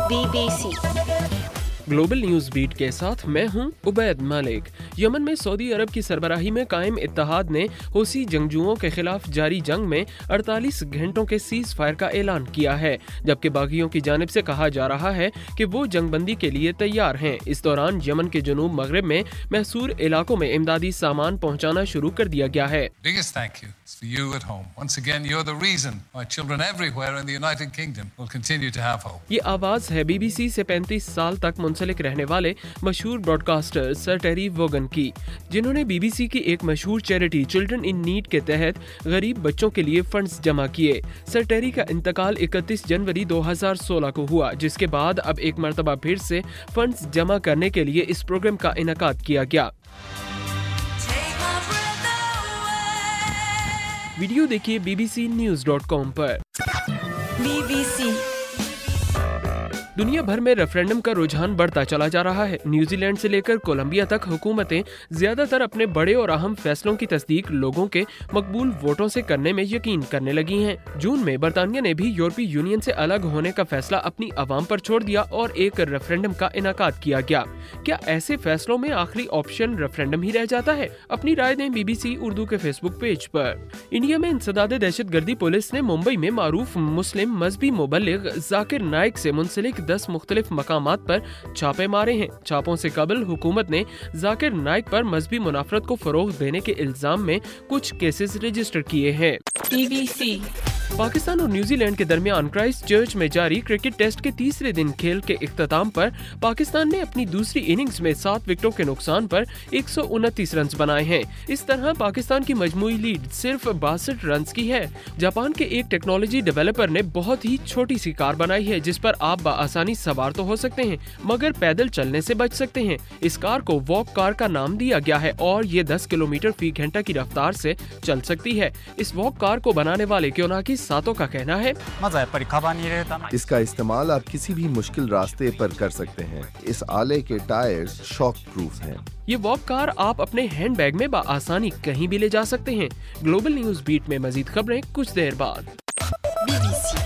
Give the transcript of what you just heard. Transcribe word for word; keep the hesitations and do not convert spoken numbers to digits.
Be B C global news beat के साथ मैं हूं उबैद मालिक। यमन में सऊदी अरब की सरबराही में कायम इत्तेहाद ने हूसी जंगजुओं के खिलाफ जारी जंग में अड़तालीस घंटों के सीज फायर का ऐलान किया है, जबकि बागियों की जानिब से कहा जा रहा है कि वो जंगबंदी के लिए तैयार हैं। इस दौरान यमन के जनूब मगरिब में महसूर इलाकों में इमदादी सामान पहुँचाना शुरू कर दिया गया है। ये आवाज है बी बी सी से पैंतीस साल तक मुंसलिक रहने वाले मशहूर ब्रॉडकास्टर सर टेरी वोगन की, जिन्होंने बी बी सी की एक मशहूर चैरिटी चिल्ड्रन इन नीड के तहत गरीब बच्चों के लिए फंड्स जमा किए। सर टेरी का इंतकाल इकतीस जनवरी दो हज़ार सोलह को हुआ, जिसके बाद अब एक मर्तबा फिर से फंड्स जमा करने के लिए इस प्रोग्राम का इनेकाद किया गया। वीडियो देखिए B B C news dot com पर। बी बी सी दुनिया भर में रेफरेंडम का रुझान बढ़ता चला जा रहा है। न्यूजीलैंड से लेकर कोलंबिया तक हुकूमतें ज्यादातर अपने बड़े और अहम फैसलों की तस्दीक लोगों के मकबूल वोटों से करने में यकीन करने लगी हैं। जून में बरतानिया ने भी यूरोपीय यूनियन से अलग होने का फैसला अपनी आवाम पर छोड़ दिया और एक रेफरेंडम का इनेकाद किया गया। क्या ऐसे फैसलों में आखिरी ऑप्शन रेफरेंडम ही रह जाता है? अपनी राय दें बी बी सी उर्दू के फेसबुक पेज पर। इंडिया में इंसदादे दहशतगर्दी पुलिस ने मुंबई में मारूफ मुस्लिम मजहबी मुबल्लिग जाकिर नाइक से मुंसलिक दस मुख्तलिफ मकामात पर छापे मारे हैं। छापों से कबल हुकूमत ने जाकिर नाइक पर मजहबी मुनाफरत को फरोग देने के इल्जाम में कुछ केसेस रजिस्टर किए हैं। बी बी सी पाकिस्तान और न्यूजीलैंड के दरमियान क्राइस्ट चर्च में जारी क्रिकेट टेस्ट के तीसरे दिन खेल के इख्तिताम पर पाकिस्तान ने अपनी दूसरी इनिंग्स में सात विकेटों के नुकसान पर एक सौ उनतीस रन बनाए हैं। इस तरह पाकिस्तान की मजमूई लीड सिर्फ बासठ रन की है। जापान के एक टेक्नोलॉजी डेवलपर ने बहुत ही छोटी सी कार बनाई है, जिस पर आप आसानी सवार तो हो सकते हैं मगर पैदल चलने से बच सकते हैं। इस कार को वॉक कार का नाम दिया गया है और ये दस किलोमीटर फी घंटा की रफ्तार से चल सकती है। इस वॉक कार को बनाने वाले क्योनाकी सातों का कहना है, इसका इस्तेमाल आप किसी भी मुश्किल रास्ते पर कर सकते हैं। इस आले के टायर्स शॉक प्रूफ हैं। ये वॉक कार आप अपने हैंड बैग में आसानी कहीं भी ले जा सकते हैं। ग्लोबल न्यूज बीट में मजीद खबरें कुछ देर बाद। बी बी सी